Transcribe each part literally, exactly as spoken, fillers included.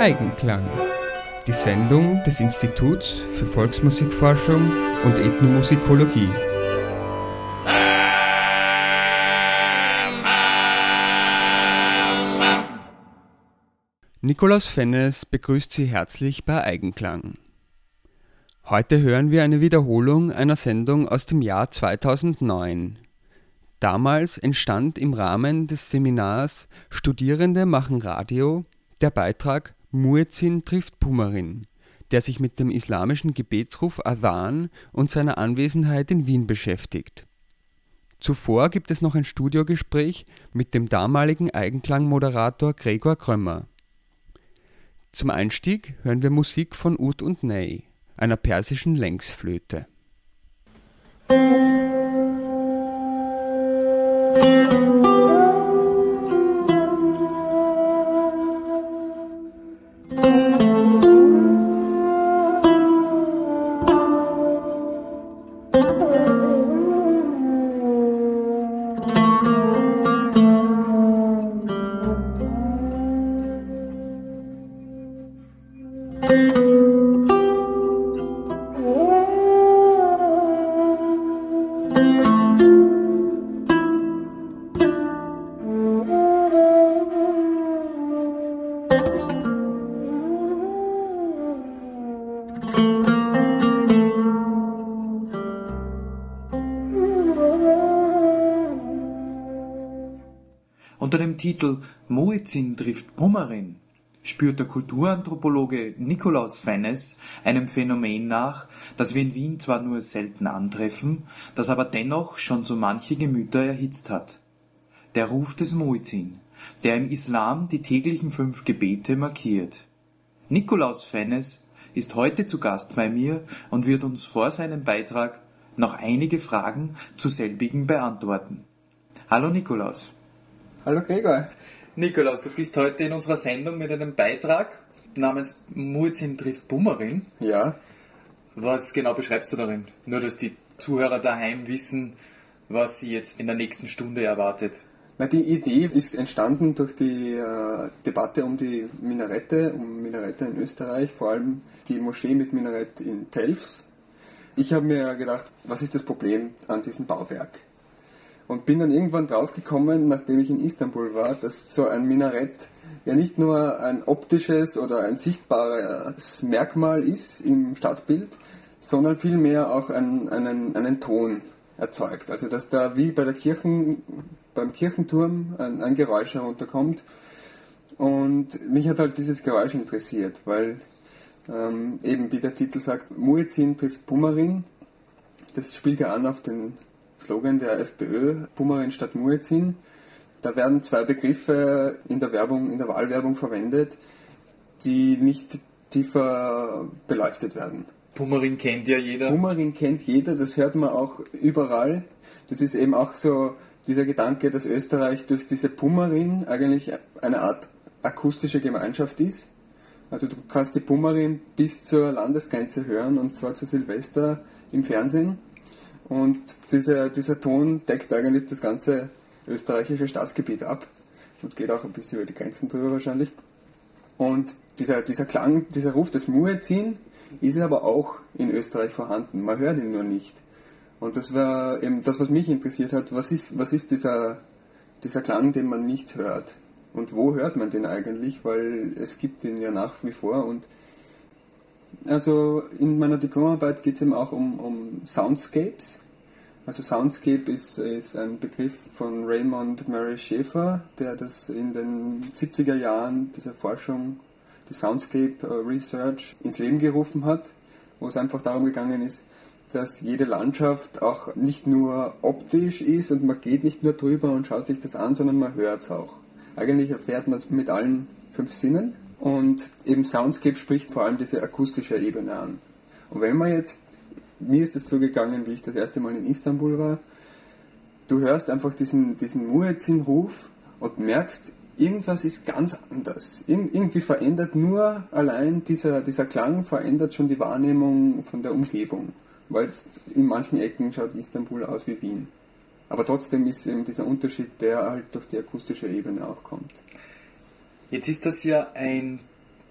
Eigenklang, die Sendung des Instituts für Volksmusikforschung und Ethnomusikologie. Nikolaus Fennes begrüßt Sie herzlich bei Eigenklang. Heute hören wir eine Wiederholung einer Sendung aus dem Jahr zweitausendneun. Damals entstand im Rahmen des Seminars Studierende machen Radio der Beitrag Muezzin trifft Pumarin, der sich mit dem islamischen Gebetsruf Adhan und seiner Anwesenheit in Wien beschäftigt. Zuvor gibt es noch ein Studiogespräch mit dem damaligen Eigenklang-Moderator Gregor Krömmer. Zum Einstieg hören wir Musik von Ud und Ney, einer persischen Längsflöte. Unter dem Titel Muezzin trifft Pumarin spürt der Kulturanthropologe Nikolaus Fennes einem Phänomen nach, das wir in Wien zwar nur selten antreffen, das aber dennoch schon so manche Gemüter erhitzt hat. Der Ruf des Muezzin, der im Islam die täglichen fünf Gebete markiert. Nikolaus Fennes ist heute zu Gast bei mir und wird uns vor seinem Beitrag noch einige Fragen zu selbigen beantworten. Hallo Nikolaus. Hallo Gregor. Nikolaus, du bist heute in unserer Sendung mit einem Beitrag namens Muezzin trifft Pumarin. Ja. Was genau beschreibst du darin? Nur, dass die Zuhörer daheim wissen, was sie jetzt in der nächsten Stunde erwartet. Na, die Idee ist entstanden durch die äh, Debatte um die Minarette, um Minarette in Österreich, vor allem die Moschee mit Minarett in Telfs. Ich habe mir gedacht, was ist das Problem an diesem Bauwerk? Und bin dann irgendwann draufgekommen, nachdem ich in Istanbul war, dass so ein Minarett ja nicht nur ein optisches oder ein sichtbares Merkmal ist im Stadtbild, sondern vielmehr auch einen, einen, einen Ton erzeugt. Also dass da wie bei der Kirchen, beim Kirchenturm ein, ein Geräusch herunterkommt. Und mich hat halt dieses Geräusch interessiert, weil ähm, eben wie der Titel sagt, Muezzin trifft Pumarin. Das spielt ja an auf den Slogan der FPÖ, Pumarin statt Muezzin. Da werden zwei Begriffe in der Werbung, in der Wahlwerbung verwendet, die nicht tiefer beleuchtet werden. Pumarin kennt ja jeder. Pumarin kennt jeder, das hört man auch überall. Das ist eben auch so dieser Gedanke, dass Österreich durch diese Pumarin eigentlich eine Art akustische Gemeinschaft ist. Also du kannst die Pumarin bis zur Landesgrenze hören, und zwar zu Silvester im Fernsehen. Und dieser, dieser Ton deckt eigentlich das ganze österreichische Staatsgebiet ab und geht auch ein bisschen über die Grenzen drüber wahrscheinlich. Und dieser, dieser Klang, dieser Ruf des Muezzin ist aber auch in Österreich vorhanden. Man hört ihn nur nicht. Und das war eben das, was mich interessiert hat. Was ist, was ist dieser, dieser Klang, den man nicht hört? Und wo hört man den eigentlich? Weil es gibt ihn ja nach wie vor. Und also in meiner Diplomarbeit geht es eben auch um, um Soundscapes. Also Soundscape ist, ist ein Begriff von Raymond Murray Schafer, der das in den siebziger Jahren, diese Forschung, die Soundscape Research ins Leben gerufen hat, wo es einfach darum gegangen ist, dass jede Landschaft auch nicht nur optisch ist und man geht nicht nur drüber und schaut sich das an, sondern man hört es auch. Eigentlich erfährt man es mit allen fünf Sinnen. Und eben Soundscape spricht vor allem diese akustische Ebene an. Und wenn man jetzt, mir ist es so gegangen, wie ich das erste Mal in Istanbul war, du hörst einfach diesen, diesen Muezzin-Ruf und merkst, irgendwas ist ganz anders. Ir- irgendwie verändert nur allein dieser, dieser Klang, verändert schon die Wahrnehmung von der Umgebung. Weil in manchen Ecken schaut Istanbul aus wie Wien. Aber trotzdem ist eben dieser Unterschied, der halt durch die akustische Ebene auch kommt. Jetzt ist das ja ein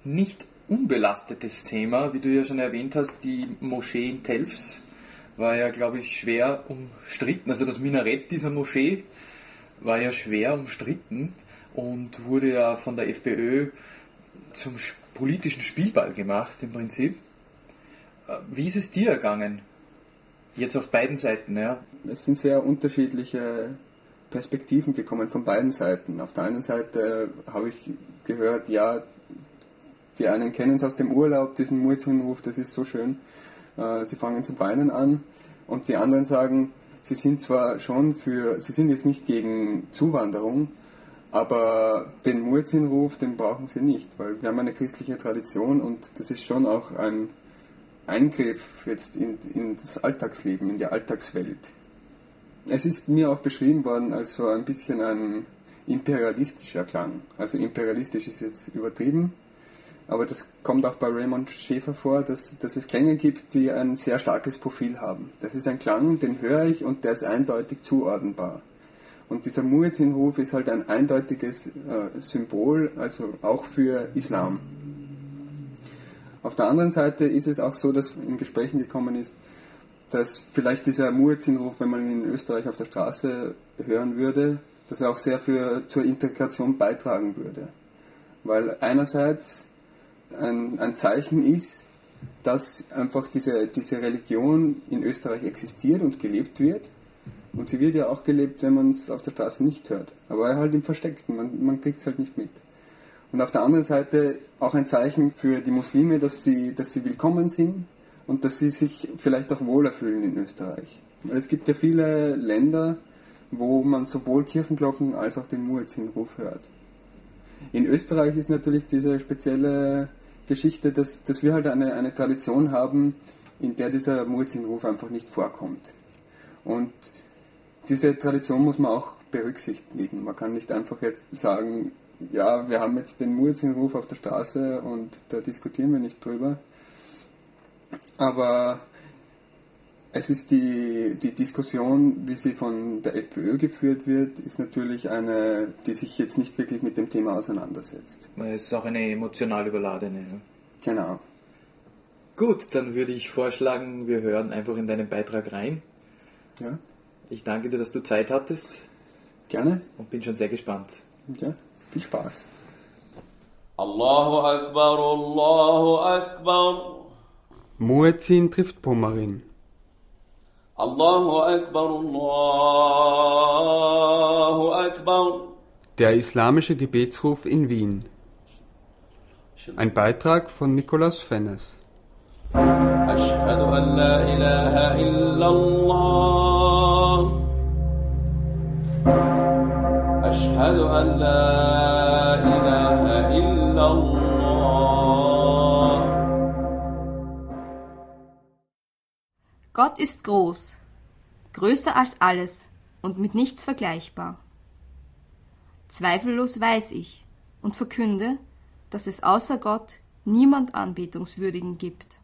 nicht unbelastetes Thema, wie du ja schon erwähnt hast. Die Moschee in Telfs war ja, glaube ich, schwer umstritten. Also das Minarett dieser Moschee war ja schwer umstritten und wurde ja von der FPÖ zum politischen Spielball gemacht im Prinzip. Wie ist es dir ergangen? Jetzt auf beiden Seiten, ja. Es sind sehr unterschiedliche Perspektiven gekommen von beiden Seiten. Auf der einen Seite habe ich gehört, ja, die einen kennen es aus dem Urlaub, diesen Muezzinruf, das ist so schön. Sie fangen zum Weinen an. Und die anderen sagen, sie sind zwar schon für, sie sind jetzt nicht gegen Zuwanderung, aber den Muezzinruf, den brauchen sie nicht, weil wir haben eine christliche Tradition und das ist schon auch ein Eingriff jetzt in, in das Alltagsleben, in die Alltagswelt. Es ist mir auch beschrieben worden als so ein bisschen ein imperialistischer Klang. Also imperialistisch ist jetzt übertrieben, aber das kommt auch bei Raymond Schäfer vor, dass, dass es Klänge gibt, die ein sehr starkes Profil haben. Das ist ein Klang, den höre ich und der ist eindeutig zuordnenbar. Und dieser Muezzinruf ist halt ein eindeutiges äh, Symbol, also auch für Islam. Auf der anderen Seite ist es auch so, dass in Gesprächen gekommen ist, dass vielleicht dieser Muezzinruf, wenn man ihn in Österreich auf der Straße hören würde, dass er auch sehr für, zur Integration beitragen würde. Weil einerseits ein, ein Zeichen ist, dass einfach diese, diese Religion in Österreich existiert und gelebt wird. Und sie wird ja auch gelebt, wenn man es auf der Straße nicht hört. Aber halt im Versteckten, man, man kriegt es halt nicht mit. Und auf der anderen Seite auch ein Zeichen für die Muslime, dass sie, dass sie willkommen sind und dass sie sich vielleicht auch wohler fühlen in Österreich. Weil es gibt ja viele Länder, wo man sowohl Kirchenglocken als auch den Muezzinruf hört. In Österreich ist natürlich diese spezielle Geschichte, dass, dass wir halt eine, eine Tradition haben, in der dieser Muezzinruf einfach nicht vorkommt. Und diese Tradition muss man auch berücksichtigen. Man kann nicht einfach jetzt sagen, ja, wir haben jetzt den Muezzinruf auf der Straße und da diskutieren wir nicht drüber. Aber es ist die, die Diskussion, wie sie von der FPÖ geführt wird, ist natürlich eine, die sich jetzt nicht wirklich mit dem Thema auseinandersetzt. Es ist auch eine emotional überladene. Ja? Genau. Gut, dann würde ich vorschlagen, wir hören einfach in deinen Beitrag rein. Ja. Ich danke dir, dass du Zeit hattest. Gerne. Und bin schon sehr gespannt. Ja, viel Spaß. Allahu Akbar, Allahu Akbar. Muezzin trifft Pommerin. Allahu Akbar, Allahu Akbar. Der islamische Gebetsruf in Wien. Ein Beitrag von Nikolaus Fennes. Ashhadu an la ilaha illallah. Ashhadu an la ilaha illallah. Gott ist groß, größer als alles und mit nichts vergleichbar. Zweifellos weiß ich und verkünde, dass es außer Gott niemand Anbetungswürdigen gibt.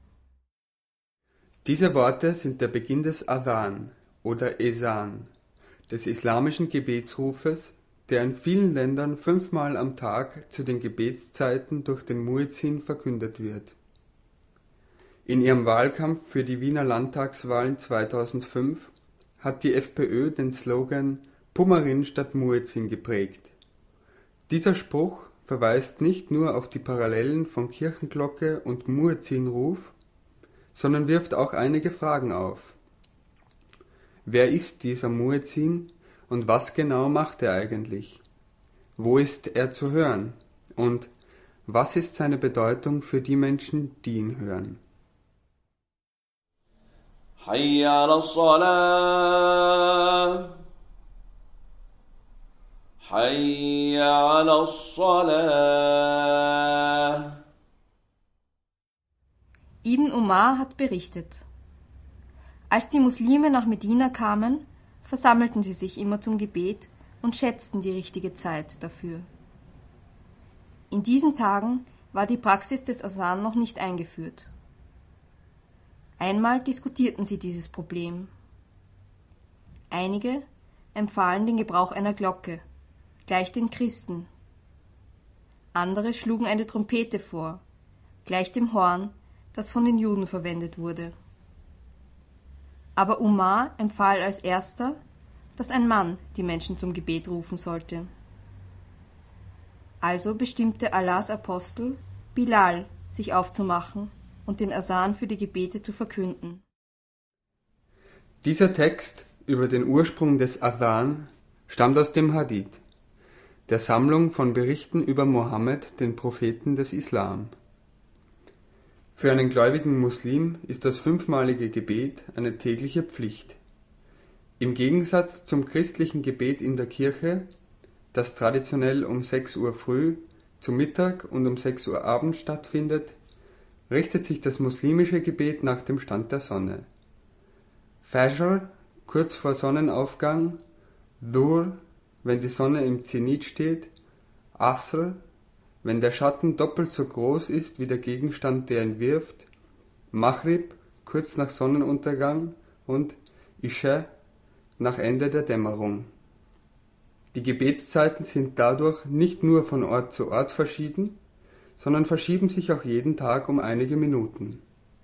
Diese Worte sind der Beginn des Adhan oder Esan, des islamischen Gebetsrufes, der in vielen Ländern fünfmal am Tag zu den Gebetszeiten durch den Muezzin verkündet wird. In ihrem Wahlkampf für die Wiener Landtagswahlen zweitausendfünf hat die FPÖ den Slogan Pommerin statt Muezzin geprägt. Dieser Spruch verweist nicht nur auf die Parallelen von Kirchenglocke und Muezzinruf, sondern wirft auch einige Fragen auf. Wer ist dieser Muezzin und was genau macht er eigentlich? Wo ist er zu hören? Und was ist seine Bedeutung für die Menschen, die ihn hören? Hayya ala salah. Hayya ala salah. Ibn Umar hat berichtet: Als die Muslime nach Medina kamen, versammelten sie sich immer zum Gebet und schätzten die richtige Zeit dafür. In diesen Tagen war die Praxis des Asan noch nicht eingeführt. Einmal diskutierten sie dieses Problem. Einige empfahlen den Gebrauch einer Glocke, gleich den Christen. andere schlugen eine Trompete vor, gleich dem Horn, das von den Juden verwendet wurde. Aber Umar empfahl als erster, dass ein Mann die Menschen zum Gebet rufen sollte. Also bestimmte Allahs Apostel, Bilal sich aufzumachen und den Asan für die Gebete zu verkünden. Dieser Text über den Ursprung des Adhan stammt aus dem Hadith, der Sammlung von Berichten über Mohammed, den Propheten des Islam. Für einen gläubigen Muslim ist das fünfmalige Gebet eine tägliche Pflicht. Im Gegensatz zum christlichen Gebet in der Kirche, das traditionell um sechs Uhr früh, zu Mittag und um sechs Uhr abends stattfindet, richtet sich das muslimische Gebet nach dem Stand der Sonne. Fajr, kurz vor Sonnenaufgang, Dhuhr, wenn die Sonne im Zenit steht, Asr, wenn der Schatten doppelt so groß ist wie der Gegenstand, der ihn wirft, Maghrib, kurz nach Sonnenuntergang und Isha, nach Ende der Dämmerung. Die Gebetszeiten sind dadurch nicht nur von Ort zu Ort verschieden, sondern verschieben sich auch jeden Tag um einige Minuten.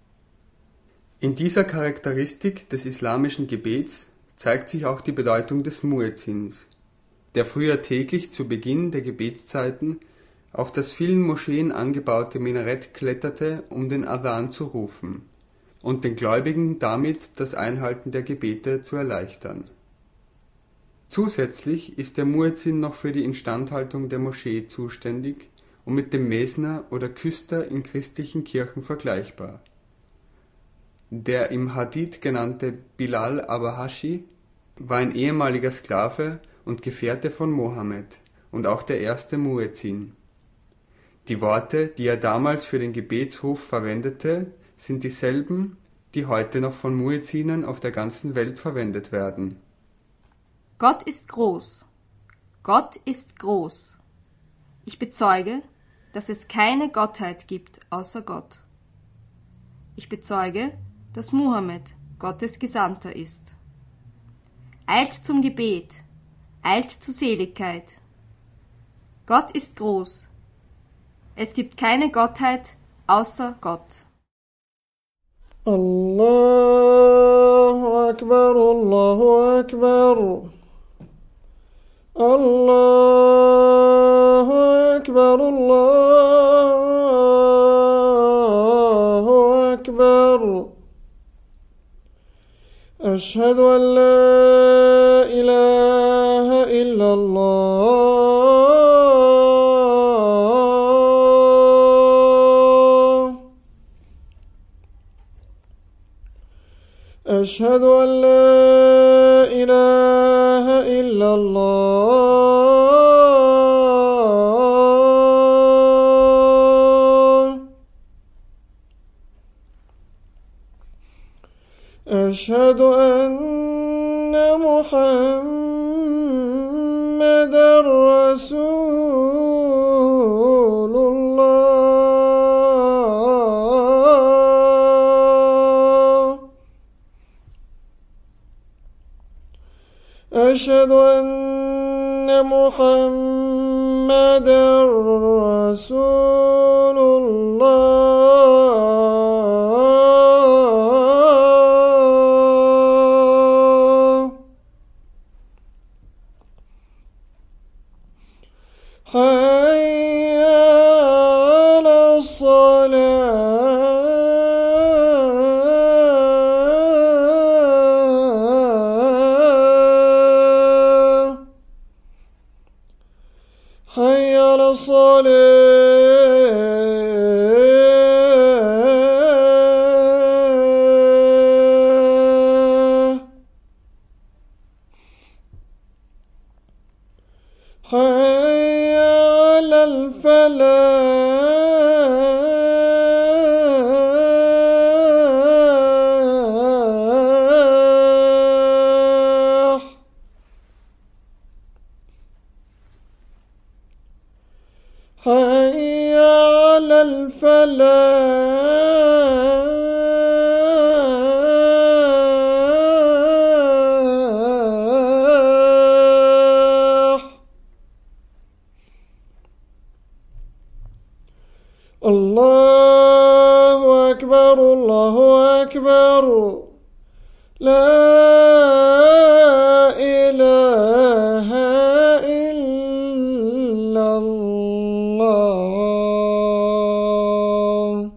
In dieser Charakteristik des islamischen Gebets zeigt sich auch die Bedeutung des Muezzins, der früher täglich zu Beginn der Gebetszeiten auf das vielen Moscheen angebaute Minarett kletterte, um den Adhan zu rufen und den Gläubigen damit das Einhalten der Gebete zu erleichtern. Zusätzlich ist der Muezzin noch für die Instandhaltung der Moschee zuständig und mit dem Mesner oder Küster in christlichen Kirchen vergleichbar. Der im Hadith genannte Bilal Abahashi war ein ehemaliger Sklave und Gefährte von Mohammed und auch der erste Muezzin. Die Worte, die er damals für den Gebetsruf verwendete, sind dieselben, die heute noch von Muezzinen auf der ganzen Welt verwendet werden. Gott ist groß. Gott ist groß. Ich bezeuge, dass es keine Gottheit gibt außer Gott. Ich bezeuge, dass Muhammed Gottes Gesandter ist. Eilt zum Gebet, eilt zur Seligkeit. Gott ist groß. Es gibt keine Gottheit außer Gott. Allahu Akbar, Allahu Akbar. Allahu Akbar, Allahu Akbar. أشهد أن لا إله إلا الله أشهد أن لا إله إلا الله أشهد أن محمدا رسول الله أشهد أن محمدا رسول الله حي على الصلاة حي على الصلاة حي على الفلاح حي الله أكبر لا إله إلا الله.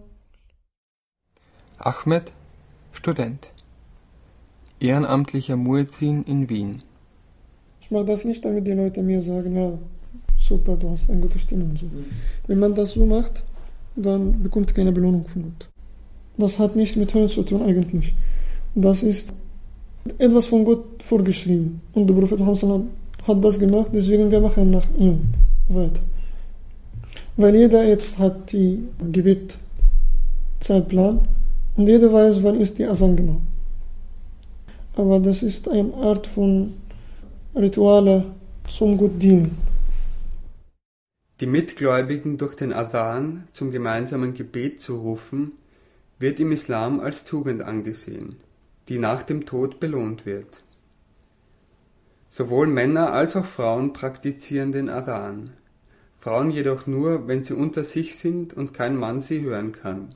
Ahmed, Student, ehrenamtlicher Muezzin in Wien. Ich mache das nicht, damit die Leute mir sagen, ja, super, du hast eine gute Stimme und so. Wenn man das so macht, dann bekommt man keine Belohnung von Gott. Das hat nichts mit Hören zu tun eigentlich. Das ist etwas von Gott vorgeschrieben. Und der Prophet Muhammad hat das gemacht, deswegen wir machen nach ihm weiter. Weil jeder jetzt hat die Gebet-Zeitplan und jeder weiß, wann ist die Asan genau. Aber das ist eine Art von Rituale zum Gott dienen. Die Mitgläubigen durch den Adhan zum gemeinsamen Gebet zu rufen, wird im Islam als Tugend angesehen, die nach dem Tod belohnt wird. Sowohl Männer als auch Frauen praktizieren den Adhan, Frauen jedoch nur, wenn sie unter sich sind und kein Mann sie hören kann.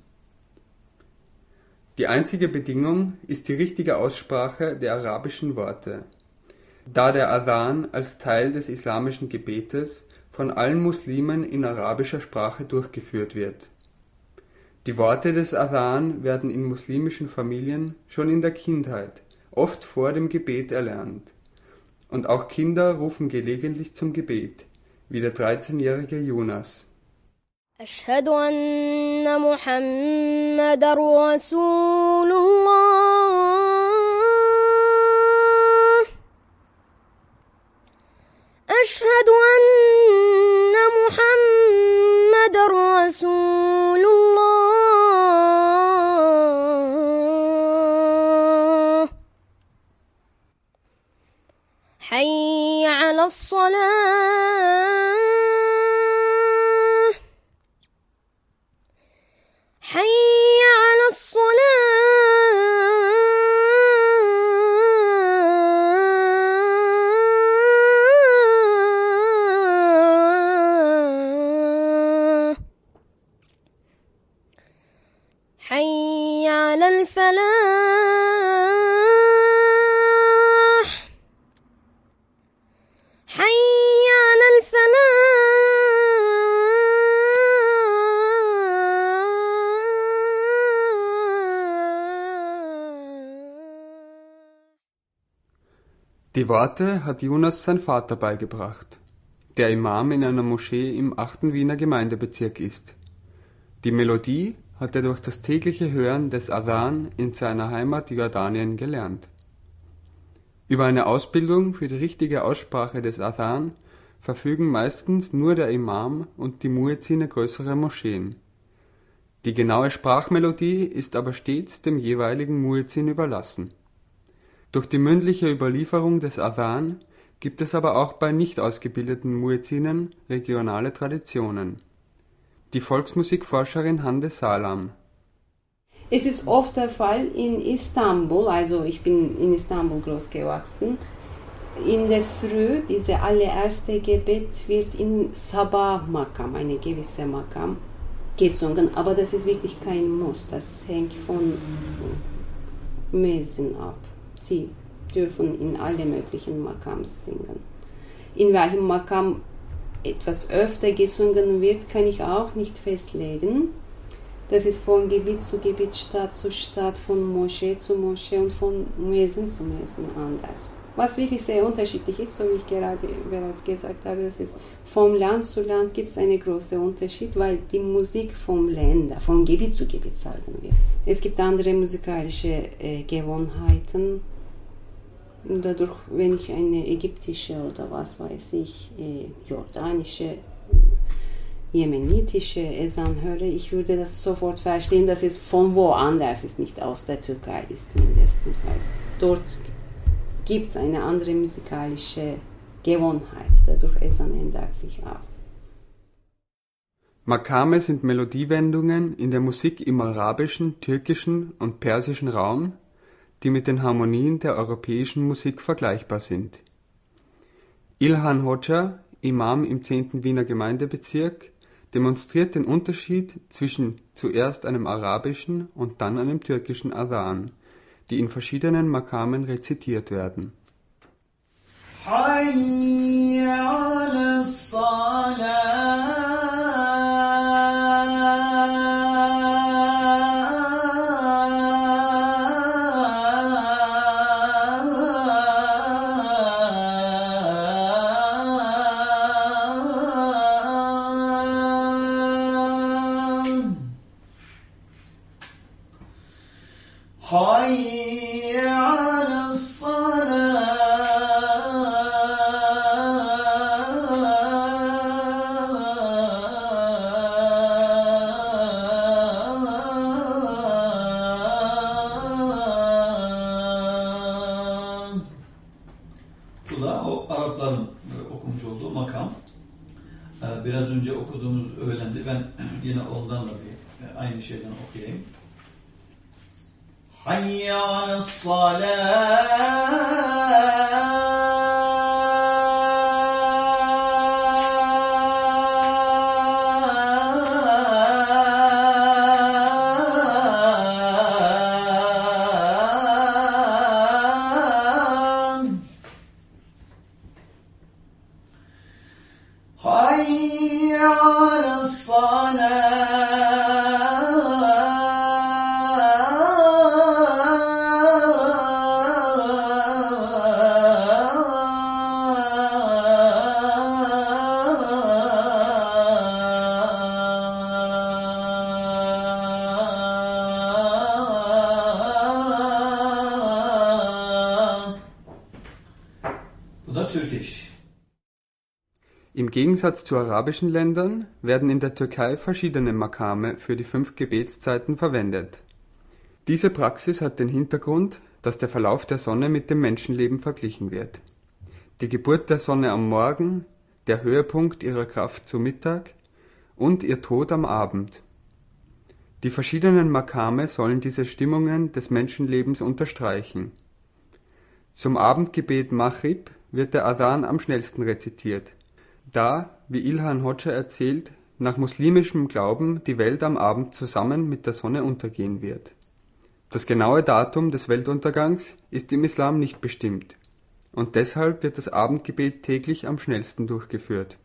Die einzige Bedingung ist die richtige Aussprache der arabischen Worte, da der Adhan als Teil des islamischen Gebetes von allen Muslimen in arabischer Sprache durchgeführt wird. Die Worte des Adhan werden in muslimischen Familien schon in der Kindheit, oft vor dem Gebet erlernt. Und auch Kinder rufen gelegentlich zum Gebet, wie der dreizehnjährige Jonas. أشهد أن محمد رسول الله أشهد أن محمد رسول الله حي على الصلاة حي على الصلاة حي على الفلاح حي على Die Worte hat Jonas sein Vater beigebracht, der Imam in einer Moschee im achten Wiener Gemeindebezirk ist. Die Melodie hat er durch das tägliche Hören des Adhan in seiner Heimat Jordanien gelernt. Über eine Ausbildung für die richtige Aussprache des Adhan verfügen meistens nur der Imam und die Muezzine größerer Moscheen. Die genaue Sprachmelodie ist aber stets dem jeweiligen Muezzin überlassen. Durch die mündliche Überlieferung des Adhan gibt es aber auch bei nicht ausgebildeten Muezzinen regionale Traditionen. Die Volksmusikforscherin Hande Salam. Es ist oft der Fall in Istanbul, also ich bin in Istanbul groß gewachsen. In der Früh, diese allererste Gebet wird in Sabah-Makam, eine gewisse Makam, gesungen, aber das ist wirklich kein Muss, das hängt von Muezzin ab. Sie dürfen in alle möglichen Makams singen. In welchem Makam etwas öfter gesungen wird, kann ich auch nicht festlegen. Das ist von Gebiet zu Gebiet, Stadt zu Stadt, von Moschee zu Moschee und von Muezzin zu Muezzin anders. Was wirklich sehr unterschiedlich ist, so wie ich gerade bereits gesagt habe, das ist vom Land zu Land gibt es einen großen Unterschied, weil die Musik vom Länder, von Gebiet zu Gebiet sagen wir. Es gibt andere musikalische äh, Gewohnheiten. Dadurch, wenn ich eine ägyptische oder was weiß ich, äh, jordanische, jemenitische Esan höre, ich würde das sofort verstehen, dass es von woanders ist, nicht aus der Türkei ist mindestens, weil dort gibt es eine andere musikalische Gewohnheit, dadurch Esan ändert sich auch. Makame sind Melodiewendungen in der Musik im arabischen, türkischen und persischen Raum, die mit den Harmonien der europäischen Musik vergleichbar sind. Ilhan Hoxha, Imam im zehnten Wiener Gemeindebezirk, demonstriert den Unterschied zwischen zuerst einem arabischen und dann einem türkischen Adhan, die in verschiedenen Makamen rezitiert werden. حي على الصلاة حي على Bu da o Arapların okumuş olduğu makam. Biraz önce okuduğumuz öğlendi. Ben yine ondan da bir aynı şeyden okuyayım. Hayya alas-salah Hayya Bu da Türkisch. Im Gegensatz zu arabischen Ländern werden in der Türkei verschiedene Makame für die fünf Gebetszeiten verwendet. Diese Praxis hat den Hintergrund, dass der Verlauf der Sonne mit dem Menschenleben verglichen wird. Die Geburt der Sonne am Morgen, der Höhepunkt ihrer Kraft zu Mittag und ihr Tod am Abend. Die verschiedenen Makame sollen diese Stimmungen des Menschenlebens unterstreichen. Zum Abendgebet Maghrib wird der Adhan am schnellsten rezitiert, da, wie Ilhan Hoxha erzählt, nach muslimischem Glauben die Welt am Abend zusammen mit der Sonne untergehen wird. Das genaue Datum des Weltuntergangs ist im Islam nicht bestimmt, und deshalb wird das Abendgebet täglich am schnellsten durchgeführt.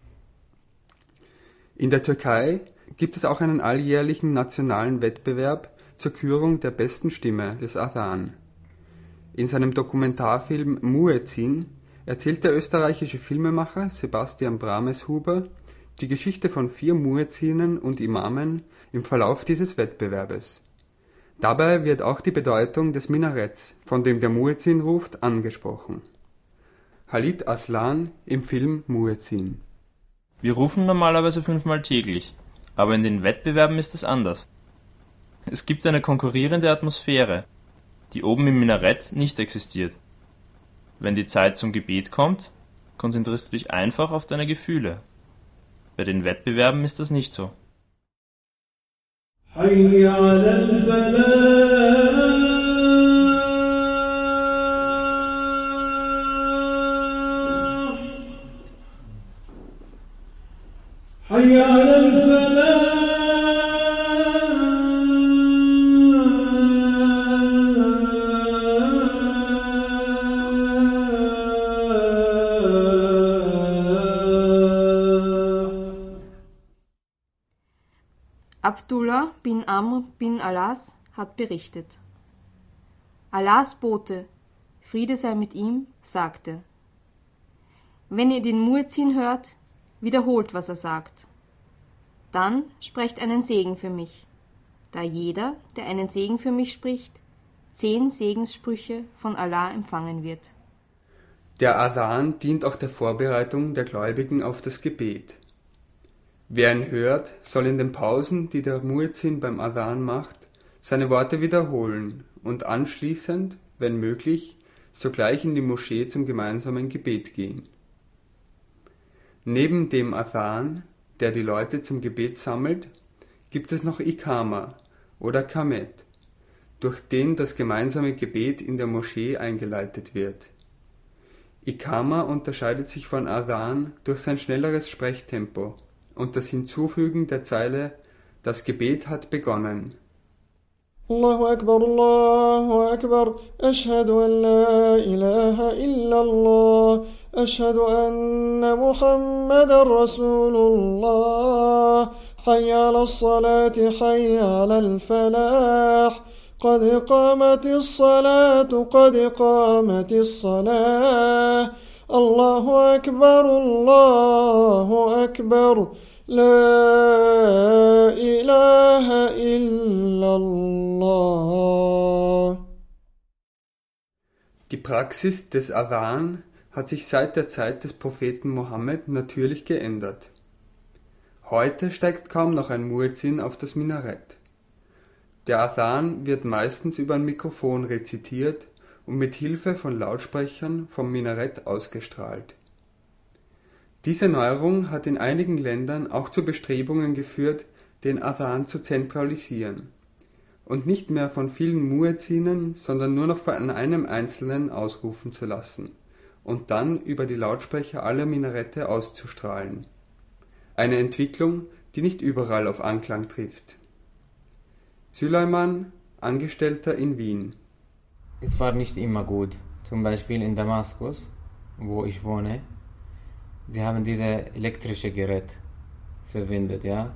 In der Türkei gibt es auch einen alljährlichen nationalen Wettbewerb zur Kürung der besten Stimme des Adhan. In seinem Dokumentarfilm Muezzin erzählt der österreichische Filmemacher Sebastian Brameshuber die Geschichte von vier Muezzinen und Imamen im Verlauf dieses Wettbewerbes. Dabei wird auch die Bedeutung des Minaretts, von dem der Muezzin ruft, angesprochen. Halit Aslan im Film Muezzin. Wir rufen normalerweise fünfmal täglich, aber in den Wettbewerben ist es anders. Es gibt eine konkurrierende Atmosphäre, die oben im Minarett nicht existiert. Wenn die Zeit zum Gebet kommt, konzentrierst du dich einfach auf deine Gefühle. Bei den Wettbewerben ist das nicht so. حي على الفلاح حي على الفلاح Abdullah bin Amr bin Alas hat berichtet: Allahs Bote, Friede sei mit ihm, sagte: Wenn ihr den Muezzin hört, wiederholt, was er sagt. Dann sprecht einen Segen für mich, da jeder, der einen Segen für mich spricht, zehn Segenssprüche von Allah empfangen wird. Der Adhan dient auch der Vorbereitung der Gläubigen auf das Gebet. Wer ihn hört, soll in den Pausen, die der Muezzin beim Adhan macht, seine Worte wiederholen und anschließend, wenn möglich, sogleich in die Moschee zum gemeinsamen Gebet gehen. Neben dem Adhan, der die Leute zum Gebet sammelt, gibt es noch Ikama oder Kamet, durch den das gemeinsame Gebet in der Moschee eingeleitet wird. Ikama unterscheidet sich von Adhan durch sein schnelleres Sprechtempo und das Hinzufügen der Zeile „Das Gebet hat begonnen“. Allahu Akbar, Allahu Akbar, Ashhadu an la ilaha illallah, Ashhadu anna Muhammadan Rasulullah, Hayya ala salati, Hayya ala falah, Qad qamatis salatu, Qad qamatis salah, Allahu Akbar, Allahu Akbar, La ilaha illallah. Die Praxis des Adhan hat sich seit der Zeit des Propheten Mohammed natürlich geändert. Heute steigt kaum noch ein Muezzin auf das Minarett. Der Adhan wird meistens über ein Mikrofon rezitiert und mit Hilfe von Lautsprechern vom Minarett ausgestrahlt. Diese Neuerung hat in einigen Ländern auch zu Bestrebungen geführt, den Adhan zu zentralisieren und nicht mehr von vielen Muezzinen, sondern nur noch von einem einzelnen ausrufen zu lassen und dann über die Lautsprecher aller Minarette auszustrahlen. Eine Entwicklung, die nicht überall auf Anklang trifft. Süleyman, Angestellter in Wien. Es war nicht immer gut. Zum Beispiel in Damaskus, wo ich wohne. Sie haben dieses elektrische Gerät verwendet, ja.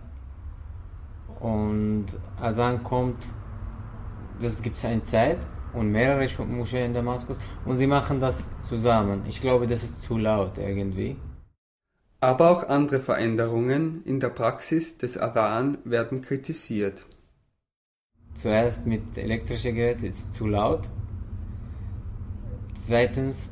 Und Adhan kommt, das gibt es eine Zeit und mehrere Moscheen in Damaskus und sie machen das zusammen. Ich glaube, das ist zu laut irgendwie. Aber auch andere Veränderungen in der Praxis des Adhan werden kritisiert. Zuerst mit elektrischen Geräten ist es zu laut. Zweitens,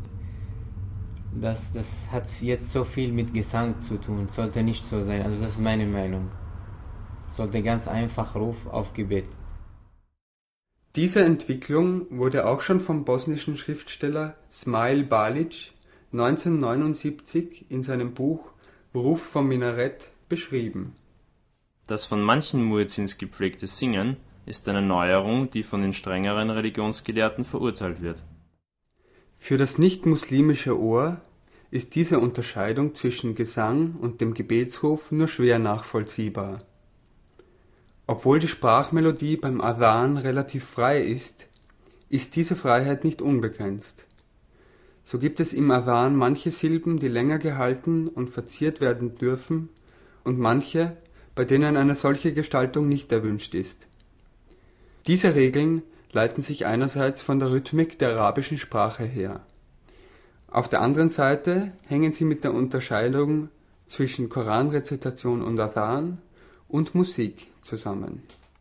Das, das hat jetzt so viel mit Gesang zu tun, sollte nicht so sein, also das ist meine Meinung. Sollte ganz einfach Ruf auf Gebet. Diese Entwicklung wurde auch schon vom bosnischen Schriftsteller Smail Balić neunzehnhundertneunundsiebzig in seinem Buch Ruf vom Minarett beschrieben. Das von manchen Muezzins gepflegte Singen ist eine Neuerung, die von den strengeren Religionsgelehrten verurteilt wird. Für das nicht-muslimische Ohr ist diese Unterscheidung zwischen Gesang und dem Gebetsruf nur schwer nachvollziehbar. Obwohl die Sprachmelodie beim Adhan relativ frei ist, ist diese Freiheit nicht unbegrenzt. So gibt es im Adhan manche Silben, die länger gehalten und verziert werden dürfen, und manche, bei denen eine solche Gestaltung nicht erwünscht ist. Diese Regeln leiten sich einerseits von der Rhythmik der arabischen Sprache her. Auf der anderen Seite hängen sie mit der Unterscheidung zwischen Koranrezitation und Adhan und Musik zusammen.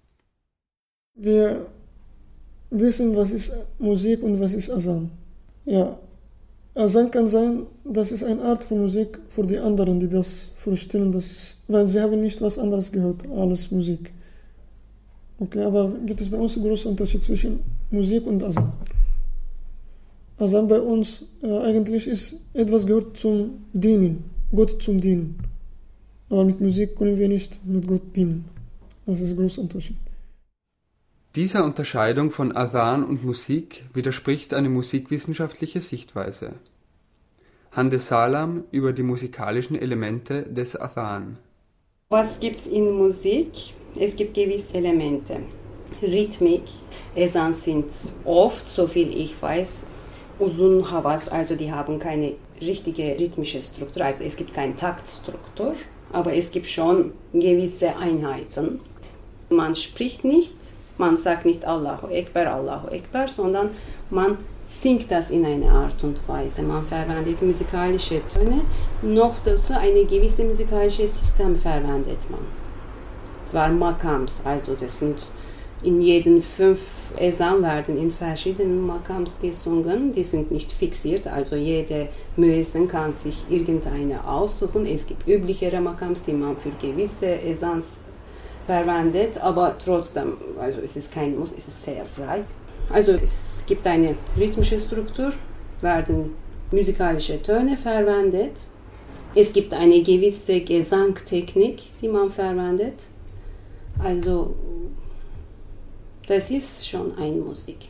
Wir wissen, was ist Musik und was ist Adhan. Ja, Adhan kann sein, das ist eine Art von Musik für die anderen, die das vorstellen, dass, weil sie haben nicht was anderes gehört, alles Musik. Okay, aber gibt es bei uns einen großen Unterschied zwischen Musik und Adhan? Adhan bei uns äh, eigentlich ist etwas gehört zum Dienen, Gott zum Dienen. Aber mit Musik können wir nicht mit Gott dienen. Das ist ein großer Unterschied. Dieser Unterscheidung von Adhan und Musik widerspricht eine musikwissenschaftliche Sichtweise. Hande Salam über die musikalischen Elemente des Adhan. Was gibt es in Musik? Es gibt gewisse Elemente. Rhythmik, Ezan sind oft, so viel ich weiß, Uzun Havas, also die haben keine richtige rhythmische Struktur, also es gibt keine Taktstruktur, aber es gibt schon gewisse Einheiten. Man spricht nicht, man sagt nicht Allahu Ekber, Allahu Ekber, sondern man singt das in einer Art und Weise. Man verwendet musikalische Töne, noch dazu eine gewisse musikalische System verwendet man. Zwar Makams, also das sind in jedem fünf Ezan werden in verschiedenen Makams gesungen, die sind nicht fixiert, also jede Muezzin kann sich irgendeine aussuchen. Es gibt üblichere Makams, die man für gewisse Ezans verwendet, aber trotzdem, also es ist kein Muss, es ist sehr frei. Also es gibt eine rhythmische Struktur, werden musikalische Töne verwendet. Es gibt eine gewisse Gesangtechnik, die man verwendet. Also das ist schon eine Musik.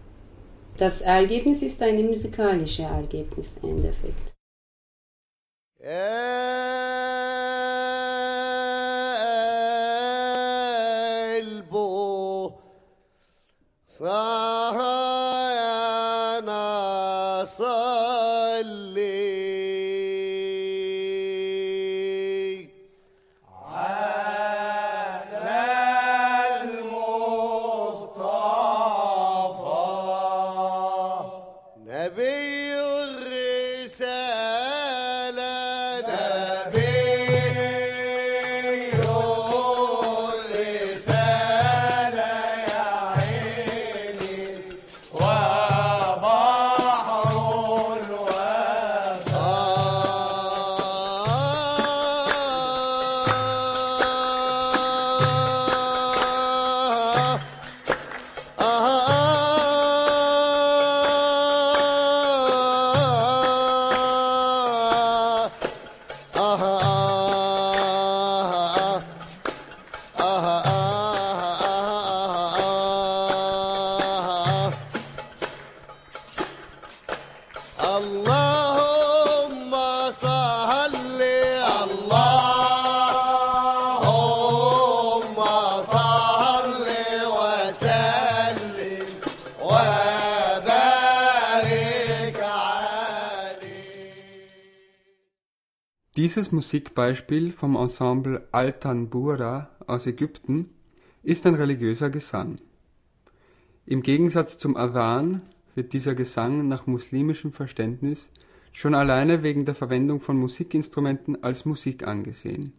Das Ergebnis ist ein musikalisches Ergebnis im Endeffekt. Dieses Musikbeispiel vom Ensemble Al-Tanbura aus Ägypten ist ein religiöser Gesang. Im Gegensatz zum Adhan wird dieser Gesang nach muslimischem Verständnis schon alleine wegen der Verwendung von Musikinstrumenten als Musik angesehen.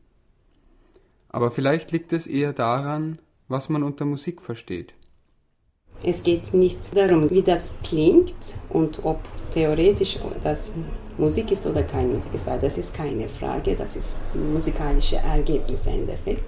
Aber vielleicht liegt es eher daran, was man unter Musik versteht. Es geht nicht darum, wie das klingt und ob theoretisch das Musik ist oder keine Musik ist, weil das ist keine Frage, das ist musikalische Ergebnisse im Endeffekt.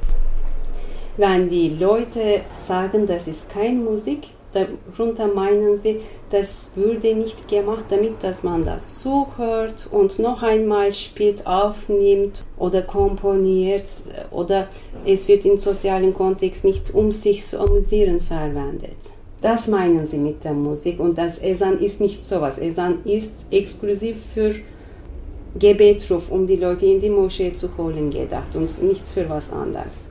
Wenn die Leute sagen, das ist keine Musik, darunter meinen sie, das würde nicht gemacht, damit dass man das zuhört und noch einmal spielt, aufnimmt oder komponiert oder es wird im sozialen Kontext nicht um sich zu amüsieren verwendet. Das meinen sie mit der Musik und das Ezan ist nicht sowas. Ezan ist exklusiv für Gebetruf, um die Leute in die Moschee zu holen gedacht und nicht für was anderes.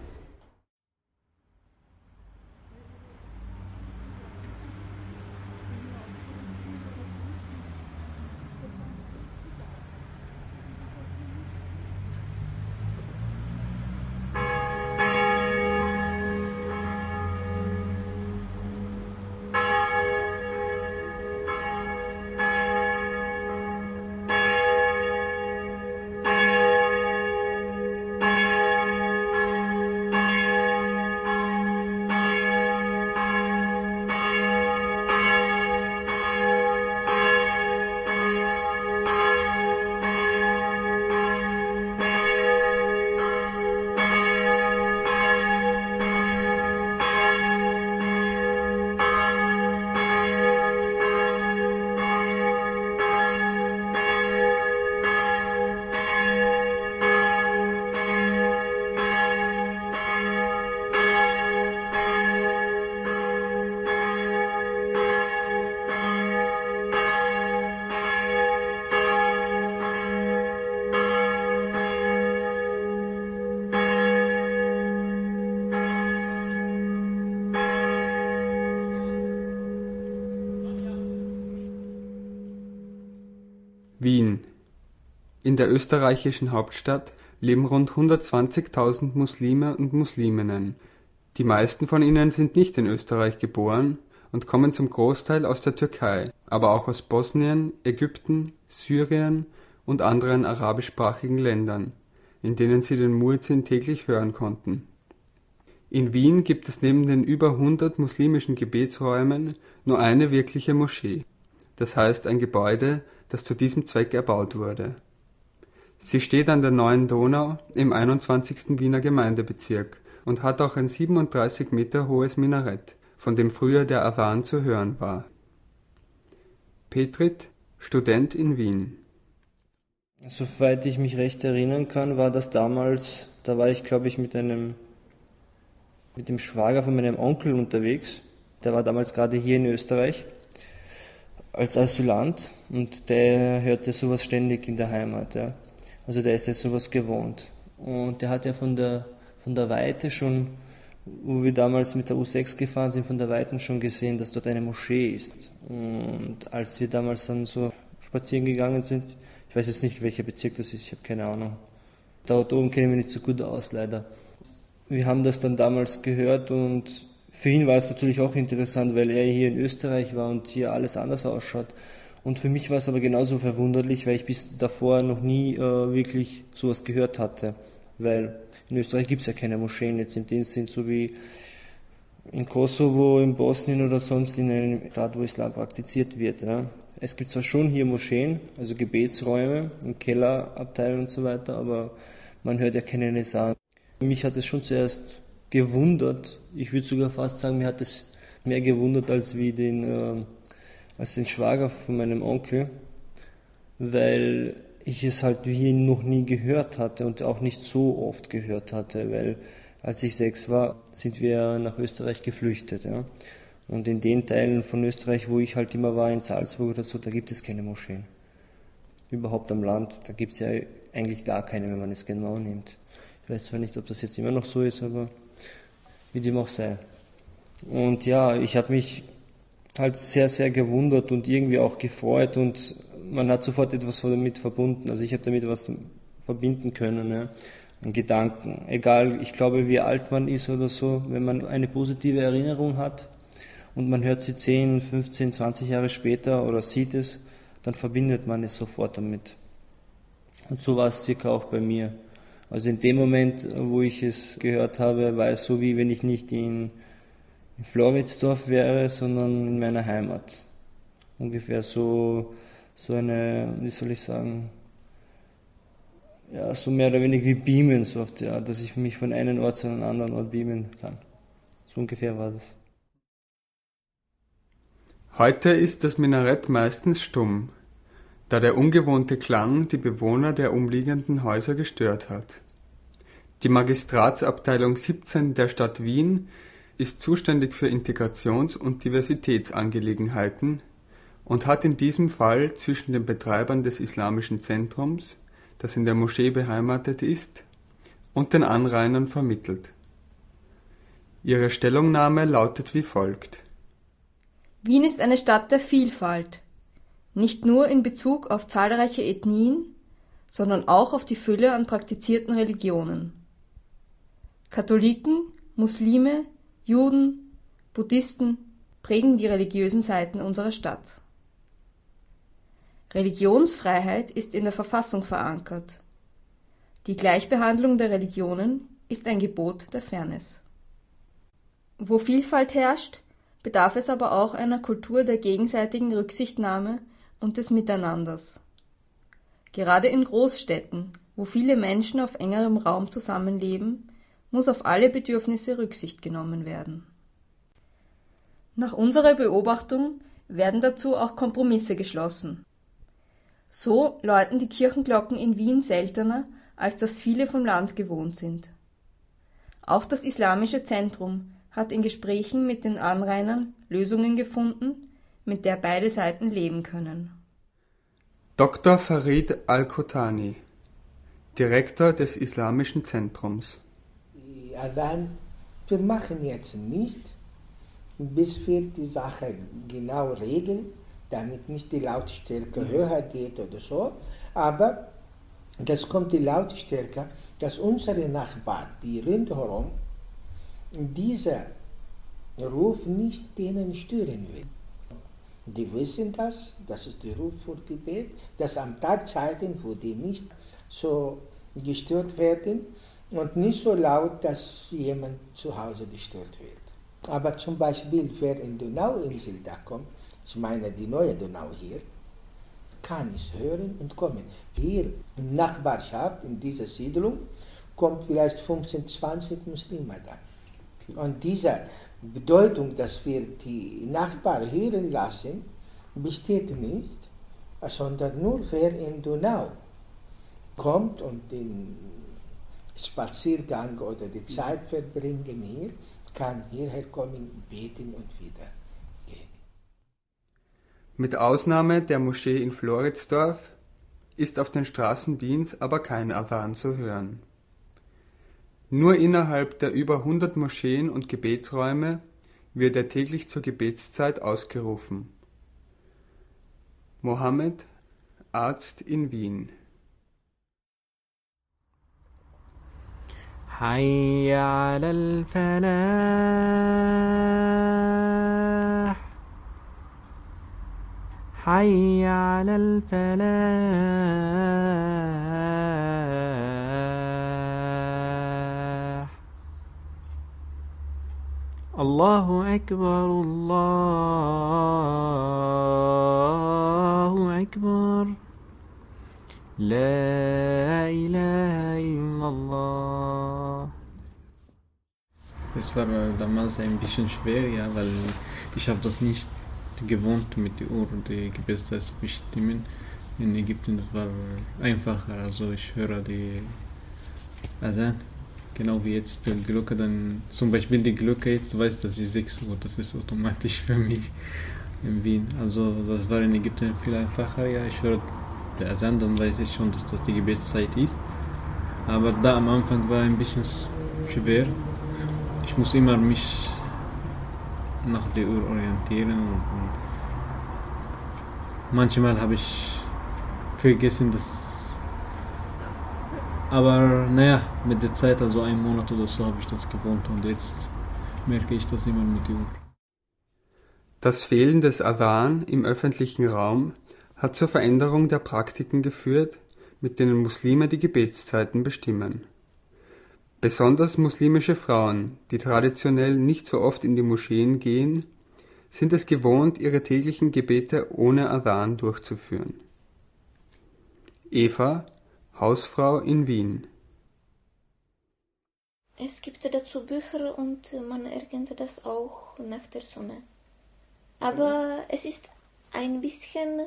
Wien. In der österreichischen Hauptstadt leben rund hundertzwanzigtausend Muslime und Musliminnen. Die meisten von ihnen sind nicht in Österreich geboren und kommen zum Großteil aus der Türkei, aber auch aus Bosnien, Ägypten, Syrien und anderen arabischsprachigen Ländern, in denen sie den Muezzin täglich hören konnten. In Wien gibt es neben den über hundert muslimischen Gebetsräumen nur eine wirkliche Moschee, das heißt ein Gebäude, das zu diesem Zweck erbaut wurde. Sie steht an der Neuen Donau im einundzwanzigsten Wiener Gemeindebezirk und hat auch ein siebenunddreißig Meter hohes Minarett, von dem früher der Adhan zu hören war. Petrit, Student in Wien. Soweit ich mich recht erinnern kann, war das damals, da war ich glaube ich mit einem, mit dem Schwager von meinem Onkel unterwegs, der war damals gerade hier in Österreich als Asylant und der hörte sowas ständig in der Heimat. Ja. Also der ist ja sowas gewohnt. Und der hat ja von der, von der Weite schon, wo wir damals mit der U sechs gefahren sind, von der Weite schon gesehen, dass dort eine Moschee ist. Und als wir damals dann so spazieren gegangen sind, ich weiß jetzt nicht, welcher Bezirk das ist, ich habe keine Ahnung. Dort oben kenne ich mich nicht so gut aus, leider. Wir haben das dann damals gehört und für ihn war es natürlich auch interessant, weil er hier in Österreich war und hier alles anders ausschaut. Und für mich war es aber genauso verwunderlich, weil ich bis davor noch nie äh, wirklich sowas gehört hatte. Weil in Österreich gibt es ja keine Moscheen jetzt in dem Sinn, so wie in Kosovo, in Bosnien oder sonst in einem Staat, wo Islam praktiziert wird. Ja. Es gibt zwar schon hier Moscheen, also Gebetsräume, Kellerabteile und so weiter, aber man hört ja keine Nesan. Mich hat es schon zuerst gewundert, ich würde sogar fast sagen, mir hat es mehr gewundert als wie den, äh, als den Schwager von meinem Onkel, weil ich es halt hier noch nie gehört hatte und auch nicht so oft gehört hatte, weil als ich sechs war, sind wir nach Österreich geflüchtet. Ja. Und in den Teilen von Österreich, wo ich halt immer war, in Salzburg oder so, da gibt es keine Moscheen. Überhaupt am Land, da gibt es ja eigentlich gar keine, wenn man es genau nimmt. Ich weiß zwar nicht, ob das jetzt immer noch so ist, aber wie dem auch sei. Und ja, ich habe mich halt sehr, sehr gewundert und irgendwie auch gefreut und man hat sofort etwas damit verbunden. Also ich habe damit was verbinden können, ja. Einen Gedanken. Egal, ich glaube, wie alt man ist oder so, wenn man eine positive Erinnerung hat und man hört sie zehn, fünfzehn, zwanzig Jahre später oder sieht es, dann verbindet man es sofort damit. Und so war es circa auch bei mir. Also in dem Moment, wo ich es gehört habe, war es so, wie wenn ich nicht in, in Floridsdorf wäre, sondern in meiner Heimat. Ungefähr so, so eine, wie soll ich sagen, ja, so mehr oder weniger wie beamen, so auf die Art, dass ich mich von einem Ort zu einem anderen Ort beamen kann. So ungefähr war das. Heute ist das Minarett meistens stumm, da der ungewohnte Klang die Bewohner der umliegenden Häuser gestört hat. Die Magistratsabteilung siebzehn der Stadt Wien ist zuständig für Integrations- und Diversitätsangelegenheiten und hat in diesem Fall zwischen den Betreibern des Islamischen Zentrums, das in der Moschee beheimatet ist, und den Anrainern vermittelt. Ihre Stellungnahme lautet wie folgt. Wien ist eine Stadt der Vielfalt, nicht nur in Bezug auf zahlreiche Ethnien, sondern auch auf die Fülle an praktizierten Religionen. Katholiken, Muslime, Juden, Buddhisten prägen die religiösen Seiten unserer Stadt. Religionsfreiheit ist in der Verfassung verankert. Die Gleichbehandlung der Religionen ist ein Gebot der Fairness. Wo Vielfalt herrscht, bedarf es aber auch einer Kultur der gegenseitigen Rücksichtnahme und des Miteinanders. Gerade in Großstädten, wo viele Menschen auf engerem Raum zusammenleben, muss auf alle Bedürfnisse Rücksicht genommen werden. Nach unserer Beobachtung werden dazu auch Kompromisse geschlossen. So läuten die Kirchenglocken in Wien seltener, als das viele vom Land gewohnt sind. Auch das Islamische Zentrum hat in Gesprächen mit den Anrainern Lösungen gefunden, mit der beide Seiten leben können. Doktor Farid Al-Kotani, Direktor des Islamischen Zentrums. Adhan, wir machen jetzt nicht, bis wir die Sache genau regeln, damit nicht die Lautstärke höher geht oder so, aber das kommt die Lautstärke, dass unsere Nachbarn, die rundherum, dieser Ruf nicht denen stören will. Die wissen das, das ist der Ruf für Gebet, dass am Tagzeiten, wo die nicht so gestört werden und nicht so laut, dass jemand zu Hause gestört wird. Aber zum Beispiel, wer in die Donauinsel da kommt, ich meine die neue Donau hier, kann es hören und kommen. Hier in Nachbarschaft, in dieser Siedlung, kommt vielleicht fünfzehn, zwanzig Muslime da. Und diese Bedeutung, dass wir die Nachbarn hören lassen, besteht nicht, sondern nur wer in Donau kommt und den Spaziergang oder die Zeit verbringen hier, kann hierher kommen, beten und wieder gehen. Mit Ausnahme der Moschee in Floridsdorf ist auf den Straßen Wiens aber kein Adhan zu hören. Nur innerhalb der über hundert Moscheen und Gebetsräume wird er täglich zur Gebetszeit ausgerufen. Mohammed, Arzt in Wien. Hayya alal falah. Hayya alal falah. Allahu Akbar, Allahu Akbar. La ilaha illallah. Es war damals ein bisschen schwer, ja, weil ich habe das nicht gewohnt, mit der Uhr die Gebetszeit zu bestimmen. In Ägypten das war einfacher, also ich höre die Adhan, genau wie jetzt die Glocke, dann zum Beispiel die Glocke jetzt weiß, dass es sechs Uhr, das ist automatisch für mich in Wien. Also das war in Ägypten viel einfacher, ja, ich höre der Adhan, dann weiß ich schon, dass das die Gebetszeit ist. Aber da am Anfang war ein bisschen schwer. Ich muss immer mich nach der Uhr orientieren und manchmal habe ich vergessen, dass. Aber naja, mit der Zeit, also einen Monat oder so, habe ich das gewohnt und jetzt merke ich das immer mit der Uhr. Das Fehlen des Adhan im öffentlichen Raum hat zur Veränderung der Praktiken geführt, mit denen Muslime die Gebetszeiten bestimmen. Besonders muslimische Frauen, die traditionell nicht so oft in die Moscheen gehen, sind es gewohnt, ihre täglichen Gebete ohne Adhan durchzuführen. Eva, Hausfrau in Wien. Es gibt dazu Bücher und man erkennt das auch nach der Sonne. Aber es ist ein bisschen